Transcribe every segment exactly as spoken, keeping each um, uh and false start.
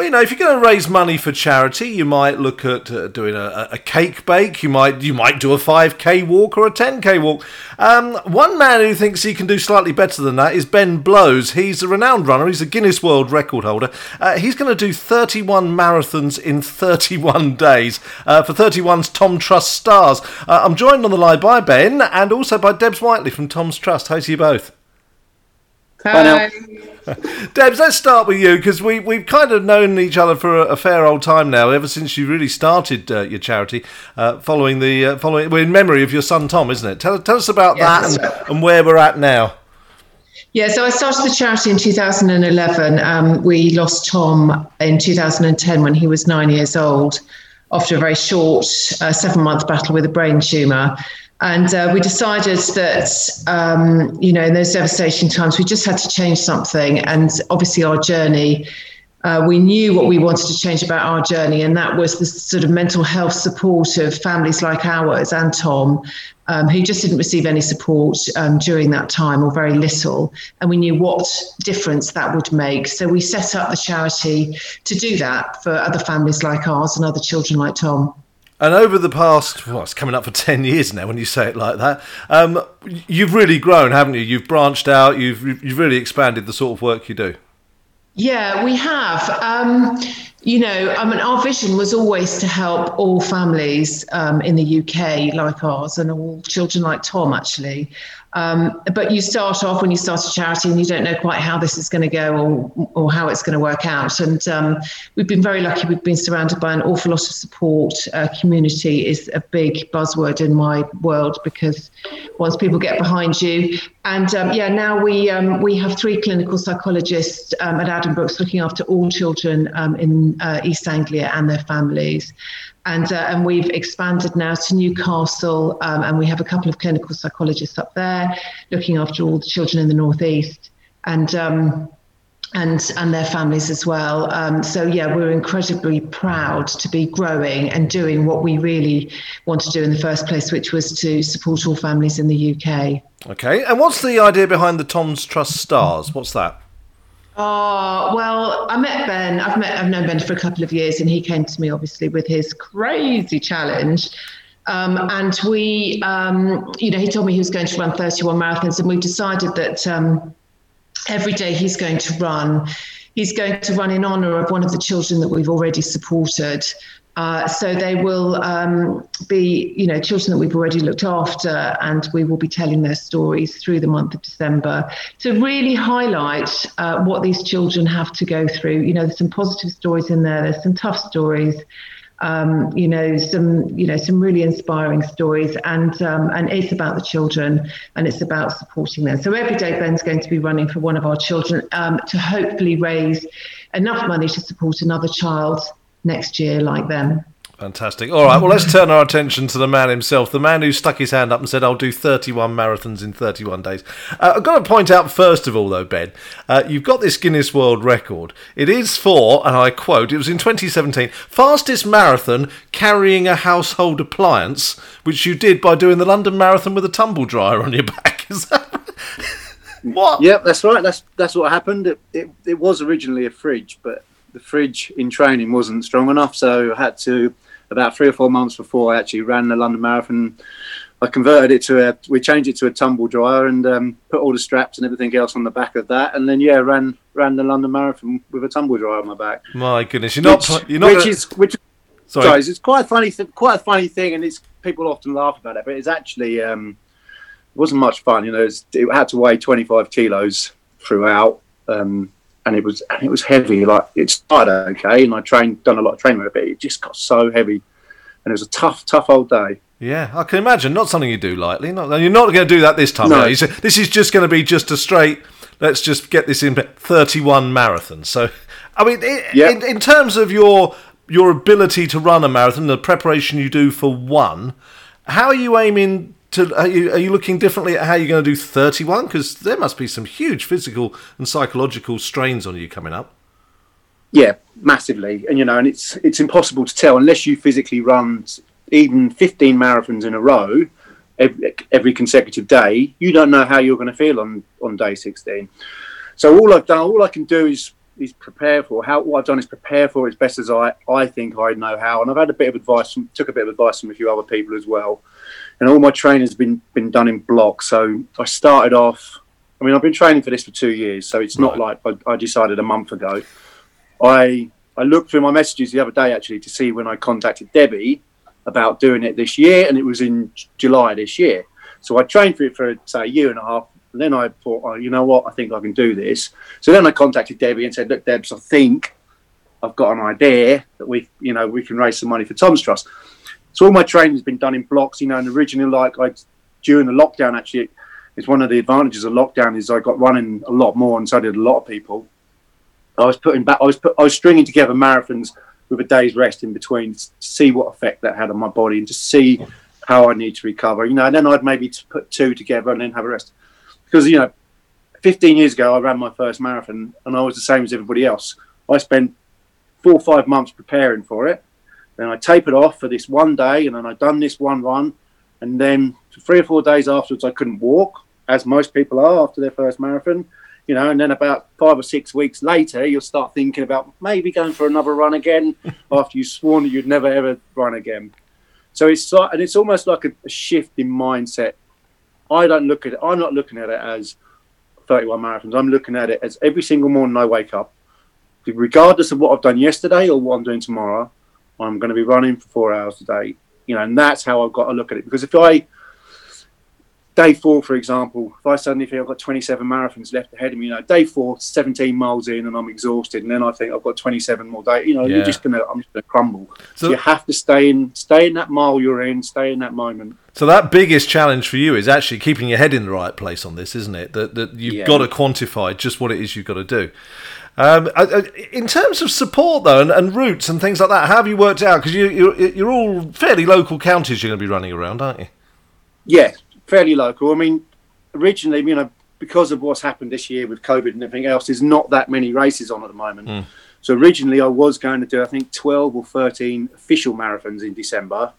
Well, you know, if you're going to raise money for charity, you might look at uh, doing a, a cake bake. You might you might do a five K walk or a ten K walk. Um, one man who thinks he can do slightly better than that is Ben Blows. He's a renowned runner. He's a Guinness World Record holder. Uh, he's going to do thirty-one marathons in thirty-one days uh, for thirty-one's Tom Trust Stars. Uh, I'm joined on the line by Ben and also by Debs Whiteley from Tom's Trust. Hi to you both. Hi. Debs, let's start with you because we, we've kind of known each other for a, a fair old time now, ever since you really started uh, your charity, uh, following the uh, following well, in memory of your son Tom, isn't it? Tell, tell us about Yes. that and, and where we're at now. Yeah, so I started the charity in two thousand eleven. Um, we lost Tom in two thousand ten when he was nine years old after a very short uh, seven-month battle with a brain tumour. And uh, we decided that, um, you know, in those devastating times, we just had to change something. And obviously our journey, uh, we knew what we wanted to change about our journey. And that was the sort of mental health support of families like ours and Tom, um, who just didn't receive any support um, during that time, or very little. And we knew what difference that would make. So we set up the charity to do that for other families like ours and other children like Tom. And over the past, well, it's coming up for ten years now when you say it like that, um, you've really grown, haven't you? You've branched out, you've you've really expanded the sort of work you do. Yeah, we have. Um, you know, I mean, our vision was always to help all families um, in the U K like ours and all children like Tom, actually. Um, but you start off when you start a charity and you don't know quite how this is going to go or or how it's going to work out. And um, we've been very lucky. We've been surrounded by an awful lot of support. Uh, community is a big buzzword in my world because once people get behind you. And um, yeah, now we um, we have three clinical psychologists um, at Addenbrooke's looking after all children um, in uh, East Anglia and their families. And uh, and we've expanded now to Newcastle, um, and we have a couple of clinical psychologists up there looking after all the children in the northeast, and um, and and their families as well. Um, so yeah, we're incredibly proud to be growing and doing what we really want to do in the first place, which was to support all families in the U K. Okay, and what's the idea behind the Tom's Trust Stars? What's that? Oh, well, I met Ben. I've met, I've known Ben for a couple of years, and he came to me obviously with his crazy challenge. Um, and we, um, you know, he told me he was going to run thirty-one marathons, and we decided that um, every day he's going to run, he's going to run in honour of one of the children that we've already supported. Uh, so they will um, be, you know, children that we've already looked after, and we will be telling their stories through the month of December to really highlight uh, what these children have to go through. You know, there's some positive stories in there. There's some tough stories. Um, you know, some, you know, some really inspiring stories, and um, and it's about the children, and it's about supporting them. So every day Ben's going to be running for one of our children um, to hopefully raise enough money to support another child next year like them. Fantastic. All right, well, let's turn our attention to the man himself, the man who stuck his hand up and said, I'll do thirty-one marathons in thirty-one days. Uh, I've got to point out, first of all, though, Ben, uh, you've got this Guinness World Record. It is for, and I quote, it was in twenty seventeen, fastest marathon carrying a household appliance, which you did by doing the London Marathon with a tumble dryer on your back. Is that what? Yep, that's right. That's that's what happened. It, it, it was originally a fridge, but the fridge in training wasn't strong enough, so I had to, about three or four months before I actually ran the London Marathon, I converted it to a, we changed it to a tumble dryer and um, put all the straps and everything else on the back of that, and then yeah, ran ran the London Marathon with a tumble dryer on my back. My goodness, you're not, which, you're not. Which gonna... is which. Sorry. Sorry, it's quite a funny, th- quite a funny thing, and it's people often laugh about it, but it's actually um, it wasn't much fun. You know, it's, it had to weigh twenty-five kilos throughout. Um, And it was and it was heavy. Like, it started okay, and I trained, done a lot of training with it, but it just got so heavy, and it was a tough, tough old day. Yeah, I can imagine. Not something you do lightly. Not, you're not going to do that this time. No. No. This is just going to be just a straight. Let's just get this in. thirty-one marathons. So, I mean, it, Yep. in, in terms of your your ability to run a marathon, the preparation you do for one, how are you aiming? To, are, you, are you looking differently at how you're going to do thirty-one? Because there must be some huge physical and psychological strains on you coming up. Yeah, massively. And, you know, and it's it's impossible to tell unless you physically run even fifteen marathons in a row every, every consecutive day. You don't know how you're going to feel on, on day sixteen. So all I've done, all I can do is is prepare for. How what I've done is prepare for it as best as I, I think I know how. And I've had a bit of advice, from, took a bit of advice from a few other people as well. And all my training has been, been done in blocks. So I started off, I mean, I've been training for this for two years. So it's not right. like I, I decided a month ago. I I looked through my messages the other day, actually, to see when I contacted Debbie about doing it this year. And it was in July this year. So I trained for it for, say, a year and a half. And then I thought, oh, you know what? I think I can do this. So then I contacted Debbie and said, look, Debs, I think I've got an idea that we, you know, we can raise some money for Tom's Trust. So all my training has been done in blocks, you know, and originally, like, I, during the lockdown, actually, it's one of the advantages of lockdown is I got running a lot more, and so did a lot of people. I was putting back, I was put, I was stringing together marathons with a day's rest in between to see what effect that had on my body and to see how I need to recover, you know, and then I'd maybe put two together and then have a rest. Because, you know, fifteen years ago, I ran my first marathon and I was the same as everybody else. I spent four or five months preparing for it. Then I tapered off for this one day and then I'd done this one run. And then for three or four days afterwards, I couldn't walk, as most people are after their first marathon. You know, and then about five or six weeks later, you'll start thinking about maybe going for another run again after you've sworn that you'd never, ever run again. So it's, and it's almost like a, a shift in mindset. I don't look at it. I'm not looking at it as thirty-one marathons. I'm looking at it as every single morning I wake up, regardless of what I've done yesterday or what I'm doing tomorrow, I'm going to be running for four hours a day. You know, and that's how I've got to look at it. Because if I, day four, for example, if I suddenly think I've got twenty-seven marathons left ahead of me, you know, day four, seventeen miles in and I'm exhausted, and then I think I've got twenty-seven more days, you know, yeah. you're just going to, I'm just going to crumble. So, so you have to stay in, stay in that mile you're in, stay in that moment. So that biggest challenge for you is actually keeping your head in the right place on this, isn't it? That that you've yeah. got to quantify just what it is you've got to do. Um, in terms of support, though, and, and routes and things like that, how have you worked out? Because you, you're, you're all fairly local counties you're going to be running around, aren't you? Yeah, fairly local. I mean, originally, you know, because of what's happened this year with COVID and everything else, there's not that many races on at the moment. Mm. So originally I was going to do, I think, twelve or thirteen official marathons in December.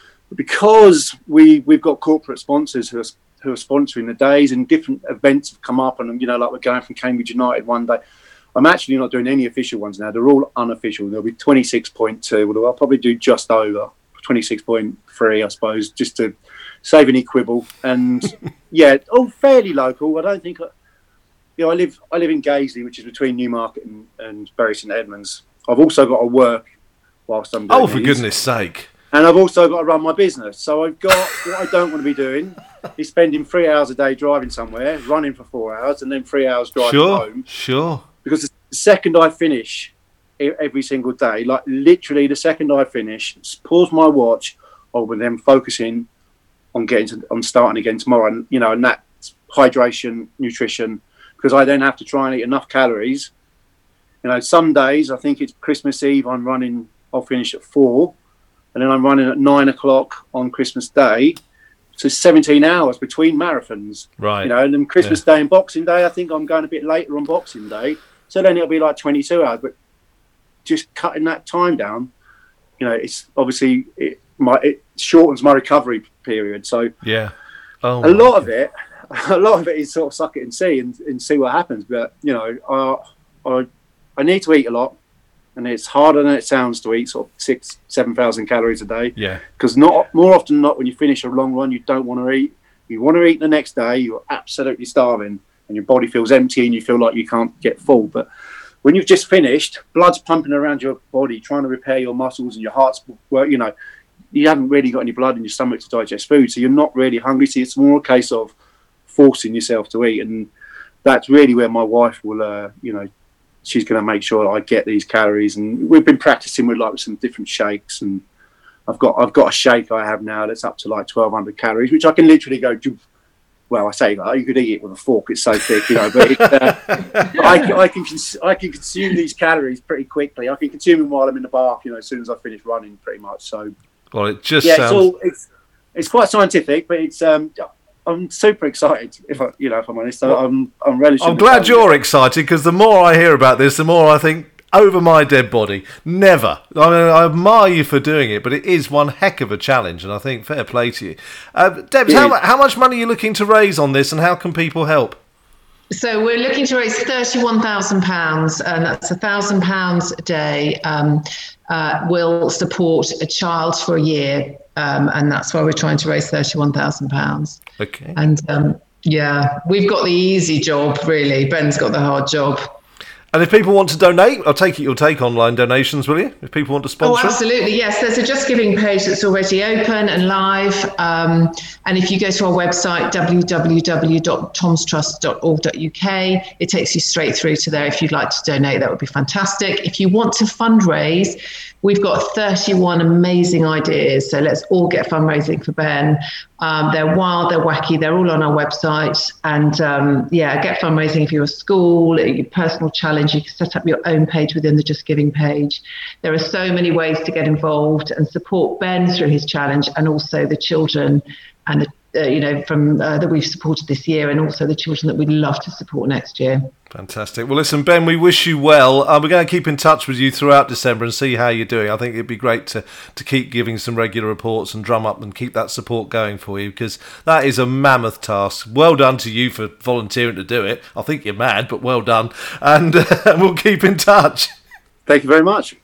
Because we, we've got corporate sponsors who are, who are sponsoring the days and different events have come up and, you know, like we're going from Cambridge United one day. I'm actually not doing any official ones now. They're all unofficial. There'll be twenty-six point two, although I'll probably do just over twenty-six point three, I suppose, just to save any quibble. And, yeah, all fairly local. I don't think... I, you know, I live I live in Gaisley, which is between Newmarket and, and Bury St Edmunds. I've also got to work whilst I'm doing Oh, for these. goodness sake. And I've also got to run my business. So I've got, what I don't want to be doing is spending three hours a day driving somewhere, running for four hours, and then three hours driving sure, home. Sure, Because the second I finish every single day, like literally the second I finish, pause my watch, I will then focusing on getting to, on starting again tomorrow. And, you know, and that's hydration, nutrition, because I then have to try and eat enough calories. You know, some days, I think it's Christmas Eve, I'm running, I'll finish at four. And then I'm running at nine o'clock on Christmas Day. So seventeen hours between marathons. Right. You know, and then Christmas yeah. Day and Boxing Day, I think I'm going a bit later on Boxing Day. So then it'll be like twenty-two hours. But just cutting that time down, you know, it's obviously, it, my, it shortens my recovery period. So yeah, oh, a lot of it, a lot of it is sort of suck it and see and, and see what happens. But, you know, I, I, I need to eat a lot. And it's harder than it sounds to eat sort of six, seven thousand calories a day. Yeah. Because not more often than not, when you finish a long run, you don't want to eat. You want to eat the next day. You're absolutely starving, and your body feels empty, and you feel like you can't get full. But when you've just finished, blood's pumping around your body, trying to repair your muscles, and your heart's work. You know, you haven't really got any blood in your stomach to digest food, so you're not really hungry. So it's more a case of forcing yourself to eat, and that's really where my wife will, uh, you know. She's going to make sure that I get these calories, and we've been practicing with like some different shakes. And I've got I've got a shake I have now that's up to like twelve hundred calories, which I can literally go. Well, I say that you could eat it with a fork; it's so thick, you know. But it, uh, I, can, I can I can consume these calories pretty quickly. I can consume them while I'm in the bath, you know, as soon as I finish running, pretty much. So, well, it just yeah, sounds... it's all it's it's quite scientific, but it's um. I'm super excited, if I, you know, if I'm honest. Well, I'm, I'm relishing. I'm glad you're excited, because the more I hear about this, the more I think, over my dead body, never. I mean, I admire you for doing it, but it is one heck of a challenge, and I think fair play to you. Uh, Debs, how, how much money are you looking to raise on this, and how can people help? So we're looking to raise thirty-one thousand pounds, and that's one thousand pounds a day. Um, uh, will support a child for a year, um, and that's why we're trying to raise thirty-one thousand pounds. Okay. And um, yeah, we've got the easy job, really. Ben's got the hard job. And if people want to donate, I'll take it you'll take online donations, will you? If people want to sponsor? Oh, absolutely. Yes, there's a Just Giving page that's already open and live. Um, and if you go to our website, w w w dot toms trust dot org dot u k, it takes you straight through to there. If you'd like to donate, that would be fantastic. If you want to fundraise, we've got thirty-one amazing ideas. So let's all get fundraising for Ben. Um, they're wild, they're wacky, they're all on our website. And um, yeah, get fundraising if you're a school, your personal challenge. You can set up your own page within the Just Giving page. There are so many ways to get involved and support Ben through his challenge, and also the children and the Uh, you know, from uh, that we've supported this year, and also the children that we'd love to support next year. Fantastic. Well, listen, Ben, we wish you well. Uh, we're going to keep in touch with you throughout December and see how you're doing. I think it'd be great to, to keep giving some regular reports and drum up and keep that support going for you, because that is a mammoth task. Well done to you for volunteering to do it. I think you're mad, but well done. And uh, we'll keep in touch. Thank you very much.